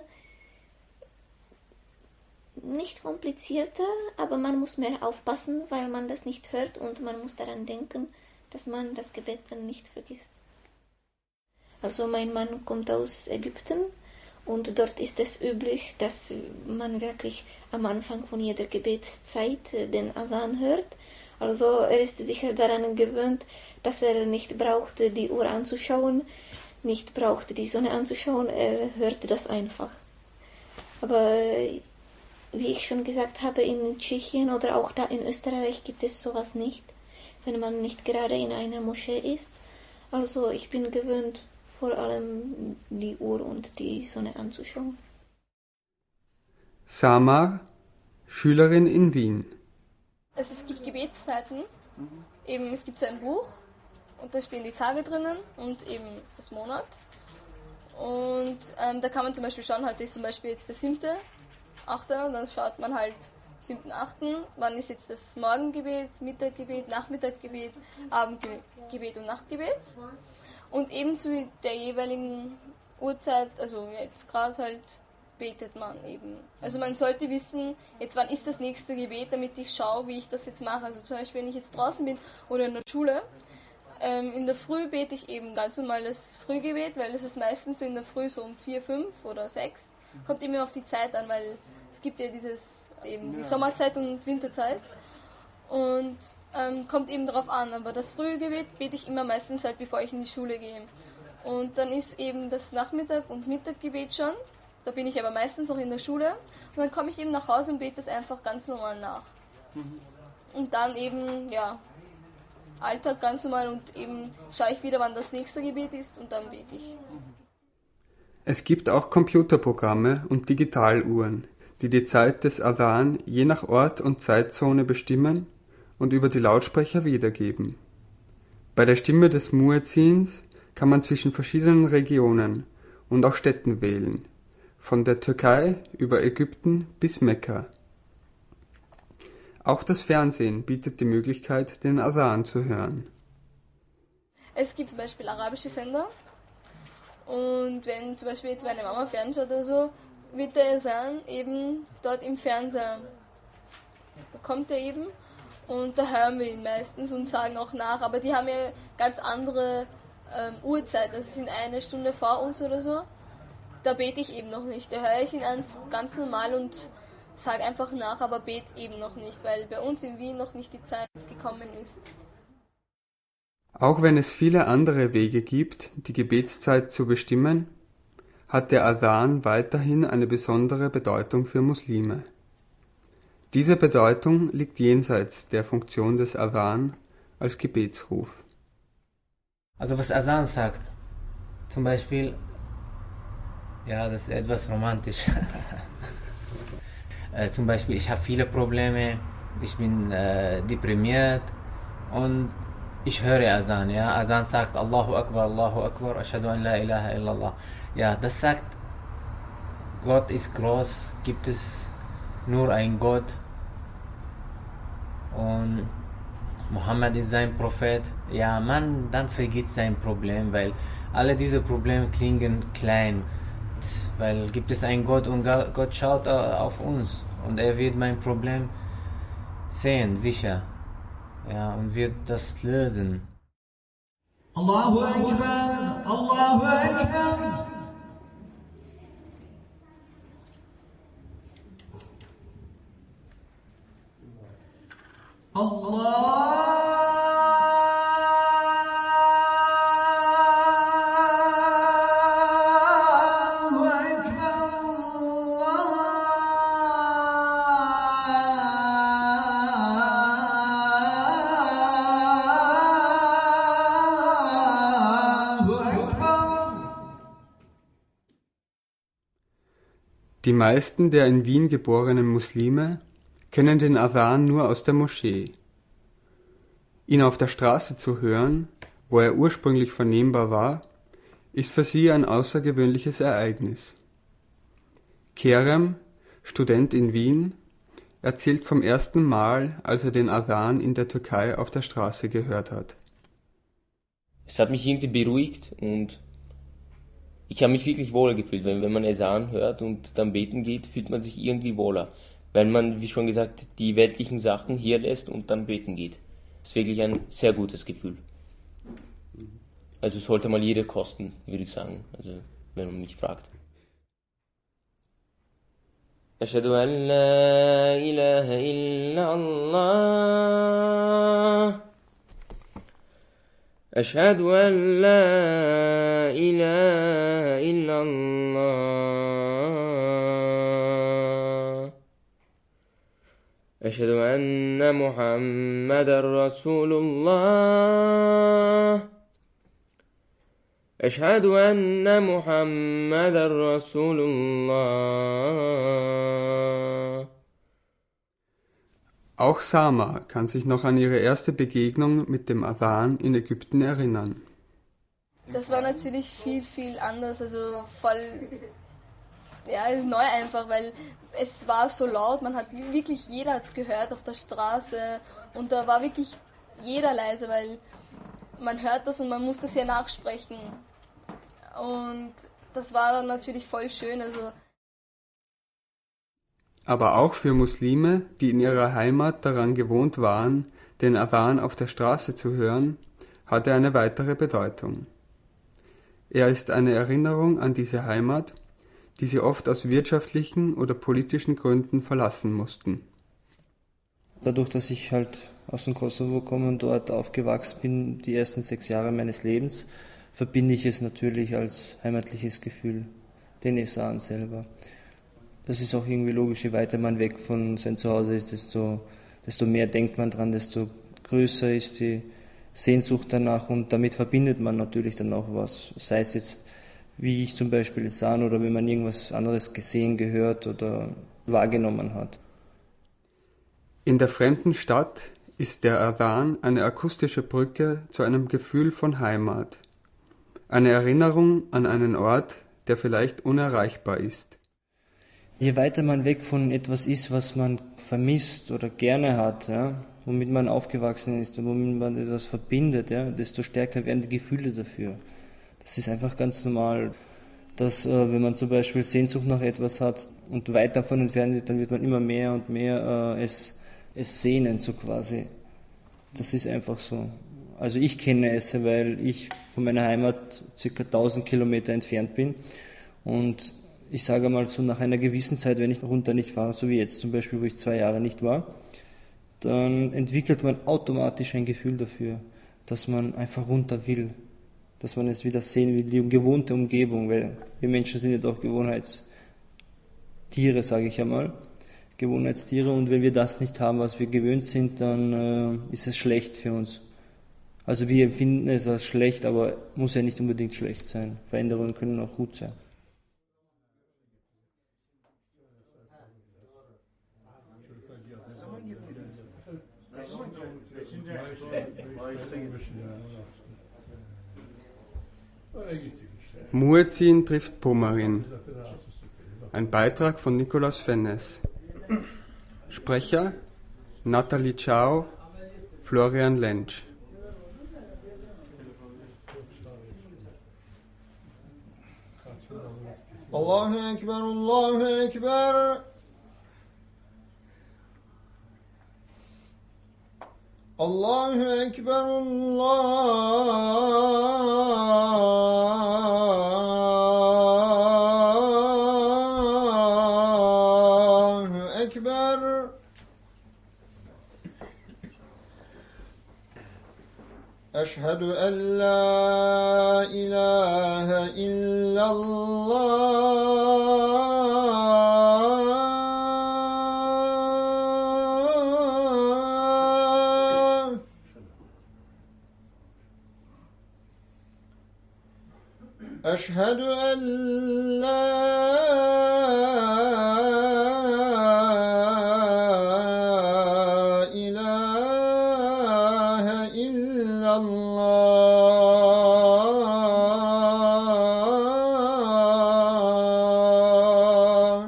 nicht komplizierter, aber man muss mehr aufpassen, weil man das nicht hört und man muss daran denken, dass man das Gebet dann nicht vergisst. Also mein Mann kommt aus Ägypten und dort ist es üblich, dass man wirklich am Anfang von jeder Gebetszeit den Adhan hört. Also er ist sicher daran gewöhnt, dass er nicht braucht, die Uhr anzuschauen, nicht braucht, die Sonne anzuschauen, er hört das einfach. Aber wie ich schon gesagt habe, in Tschechien oder auch da in Österreich gibt es sowas nicht, wenn man nicht gerade in einer Moschee ist. Also ich bin gewöhnt, vor allem die Uhr und die Sonne anzuschauen. Samar, Schülerin in Wien. Also es gibt Gebetszeiten, eben es gibt so ein Buch und da stehen die Tage drinnen und eben das Monat. Und ähm, da kann man zum Beispiel schauen, heute ist zum Beispiel jetzt der siebte achte und dann schaut man halt siebten achten wann ist jetzt das Morgengebet, Mittaggebet, Nachmittaggebet, Abendgebet und Nachtgebet. Und eben zu der jeweiligen Uhrzeit, also jetzt gerade halt, betet man eben. Also man sollte wissen, jetzt wann ist das nächste Gebet, damit ich schaue, wie ich das jetzt mache. Also zum Beispiel, wenn ich jetzt draußen bin oder in der Schule, ähm, in der Früh bete ich eben ganz normal das Frühgebet, weil das ist meistens so in der Früh so um vier, fünf oder sechs. Kommt immer auf die Zeit an, weil es gibt ja dieses, eben die Sommerzeit und Winterzeit. Und ähm, kommt eben darauf an, aber das Frühgebet bete ich immer meistens halt, bevor ich in die Schule gehe. Und dann ist eben das Nachmittag- und Mittaggebet schon, da bin ich aber meistens noch in der Schule. Und dann komme ich eben nach Hause und bete das einfach ganz normal nach. Mhm. Und dann eben, ja, Alltag ganz normal und eben schaue ich wieder, wann das nächste Gebet ist und dann bete ich. Es gibt auch Computerprogramme und Digitaluhren, die die Zeit des Adhan je nach Ort und Zeitzone bestimmen und über die Lautsprecher wiedergeben. Bei der Stimme des Muezzins kann man zwischen verschiedenen Regionen und auch Städten wählen, von der Türkei über Ägypten bis Mekka. Auch das Fernsehen bietet die Möglichkeit, den Adhan zu hören. Es gibt zum Beispiel arabische Sender und wenn zum Beispiel jetzt meine Mama fernschaut oder so, wird der Adhan eben dort im Fernseher, kommt er eben und da hören wir ihn meistens und sagen auch nach, aber die haben ja ganz andere ähm, Uhrzeiten, also sie sind eine Stunde vor uns oder so, da bete ich eben noch nicht, da höre ich ihn ganz, ganz normal und eben schaue ich wieder, wann das nächste Gebet ist und dann bete ich. Und dann eben, ja, Alltag ganz normal und eben schaue ich wieder, wann das nächste Gebet ist und dann bete ich. Und dann eben, ja, Alltag ganz normal und eben schaue ich wieder, wann das nächste Gebet ist und dann bete ich. sag einfach nach, aber bet eben noch nicht, weil bei uns in Wien noch nicht die Zeit gekommen ist. Auch wenn es viele andere Wege gibt, die Gebetszeit zu bestimmen, hat der Adhan weiterhin eine besondere Bedeutung für Muslime. Diese Bedeutung liegt jenseits der Funktion des Adhan als Gebetsruf. Also was Adhan sagt, zum Beispiel, ja, das ist etwas romantisch. äh, zum Beispiel, ich habe viele Probleme, ich bin äh, deprimiert und ich höre Adhan, ja. Adhan sagt Allahu Akbar, Allahu Akbar, Ashhadu an la ilaha illallah. Ja, das sagt, Gott ist groß, gibt es nur einen Gott und Mohammed ist sein Prophet. Ja, man dann vergisst sein Problem, weil alle diese Probleme klingen klein. Weil gibt es einen Gott und Gott schaut auf uns und er wird mein Problem sehen, sicher. Ja, und wird das lösen. Allahu Akbar, Allahu Akbar. Allahu Akbar, Allahu Akbar. Die meisten der in Wien geborenen Muslime kennen den Adhan nur aus der Moschee. Ihn auf der Straße zu hören, wo er ursprünglich vernehmbar war, ist für sie ein außergewöhnliches Ereignis. Kerem, Student in Wien, erzählt vom ersten Mal, als er den Adhan in der Türkei auf der Straße gehört hat. Es hat mich irgendwie beruhigt und ich habe mich wirklich wohler gefühlt. Wenn, wenn man Adhan hört und dann beten geht, fühlt man sich irgendwie wohler. Wenn man, wie schon gesagt, die weltlichen Sachen hier lässt und dann beten geht. Das ist wirklich ein sehr gutes Gefühl. Also sollte mal jeder kosten, würde ich sagen, also wenn man mich fragt. Ashhadu an la ilaha illallah. Ashhadu an la ilaha illallah. أشهد أن محمدا رسول الله أشهد أن محمدا رسول الله. Auch Sama kann sich noch an ihre erste Begegnung mit dem Adhan in Ägypten erinnern. Das war natürlich viel, viel anders, also voll ja, neu einfach, weil es war so laut, man hat wirklich, jeder hat es gehört auf der Straße und da war wirklich jeder leise, weil man hört das und man muss das ja nachsprechen und das war dann natürlich voll schön. Also Aber auch für Muslime, die in ihrer Heimat daran gewohnt waren, den Adhan auf der Straße zu hören, hat er eine weitere Bedeutung. Er ist eine Erinnerung an diese Heimat, die sie oft aus wirtschaftlichen oder politischen Gründen verlassen mussten. Dadurch, dass ich halt aus dem Kosovo komme und dort aufgewachsen bin, die ersten sechs Jahre meines Lebens, verbinde ich es natürlich als heimatliches Gefühl, den Adhan selber. Das ist auch irgendwie logisch, je weiter man weg von sein Zuhause ist, desto, desto mehr denkt man dran, desto größer ist die Sehnsucht danach und damit verbindet man natürlich dann auch was, sei es jetzt wie ich zum Beispiel Adhan oder wenn man irgendwas anderes gesehen, gehört oder wahrgenommen hat. In der fremden Stadt ist der Adhan eine akustische Brücke zu einem Gefühl von Heimat, eine Erinnerung an einen Ort, der vielleicht unerreichbar ist. Je weiter man weg von etwas ist, was man vermisst oder gerne hat, ja, womit man aufgewachsen ist und womit man etwas verbindet, ja, desto stärker werden die Gefühle dafür. Das ist einfach ganz normal, dass äh, wenn man zum Beispiel Sehnsucht nach etwas hat und weit davon entfernt ist, dann wird man immer mehr und mehr äh, es, es sehnen, so quasi. Das ist einfach so. Also ich kenne es, weil ich von meiner Heimat circa tausend Kilometer entfernt bin und ich sage mal so nach einer gewissen Zeit, wenn ich runter nicht fahre, so wie jetzt zum Beispiel, wo ich zwei Jahre nicht war, dann entwickelt man automatisch ein Gefühl dafür, dass man einfach runter will, dass man es wieder sehen will, die gewohnte Umgebung, weil wir Menschen sind ja doch Gewohnheitstiere, sage ich einmal, Gewohnheitstiere, und wenn wir das nicht haben, was wir gewöhnt sind, dann äh, ist es schlecht für uns. Also wir empfinden es als schlecht, aber muss ja nicht unbedingt schlecht sein. Veränderungen können auch gut sein. Muezzin trifft Pommerin. Ein Beitrag von Nikolaus Fennes. Sprecher Nathalie Ciao, Florian Lentsch. Allahu Ekber, Allahu Ekber. Allahu Ekber, Allahu Ekber. Eşhedü en la ilahe illallah. Eşhedü en la ilahe illallah.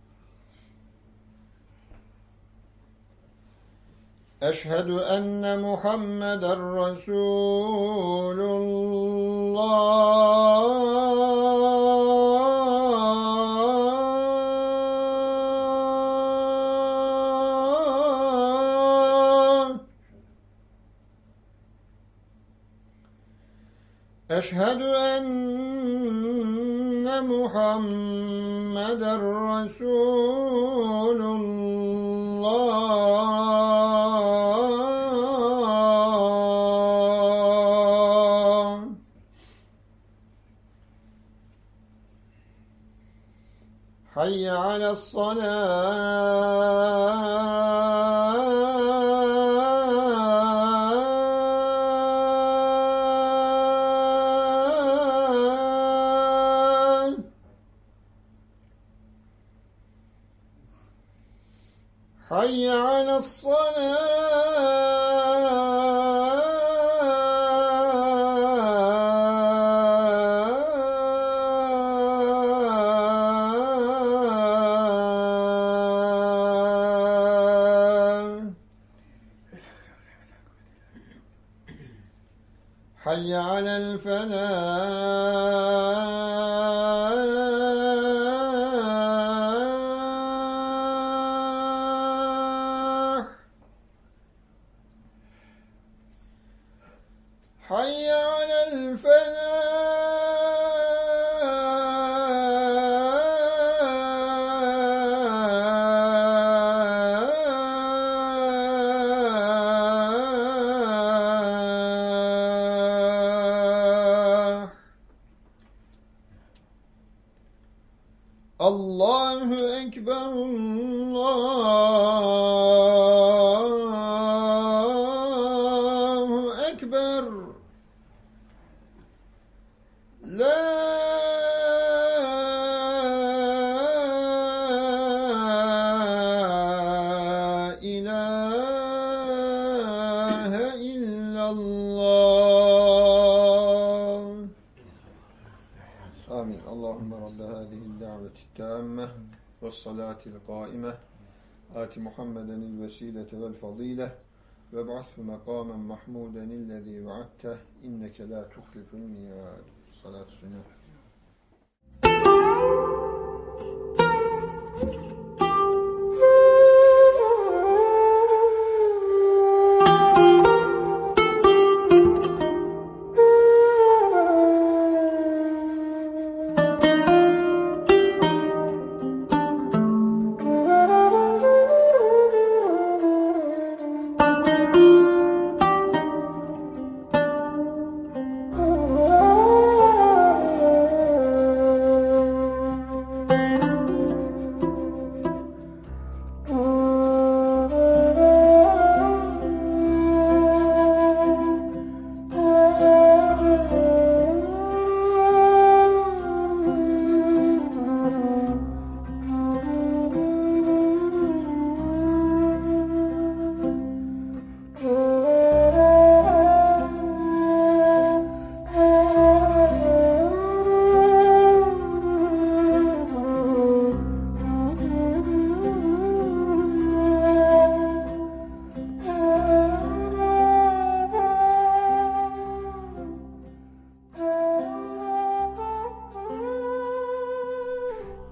Eşhedü enne Muhammeden Resulullah. Eşhedü enne Muhammeden Resulullah. Hayye ale's-salâh. Hayye ale's-salâh. Hayye alel-felâh. Hayye alel-felâh. Allahu Ekber, Allahu Ekber. La ilahe illallah. Amin. Allahümme Rabbe hâzihi d-da'veti t-tâmme ve's-salâtil qâime. Âti Muhammeden il-vesîlete vel-fadîle ve ba'athu mekâmen mahmûden illezî va'adteh inneke lâ tuhliful mi'âd. Salat-ı sünnet.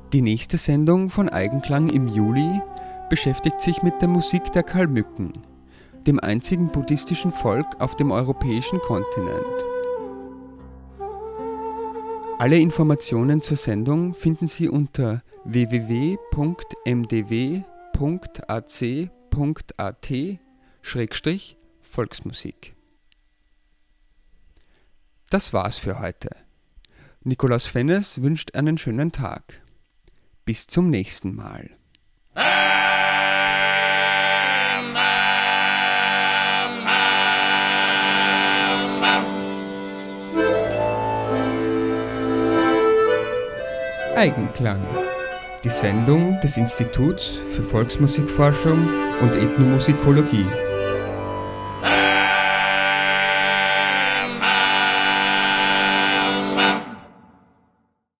Die nächste Sendung von Eigenklang im Juli beschäftigt sich mit der Musik der Kalmücken, dem einzigen buddhistischen Volk auf dem europäischen Kontinent. Alle Informationen zur Sendung finden Sie unter w w w punkt m d w punkt a c punkt a t Schrägstrich Volksmusik. Das war's für heute. Nikolaus Fennes wünscht einen schönen Tag. Bis zum nächsten Mal. Eigenklang. Die Sendung des Instituts für Volksmusikforschung und Ethnomusikologie.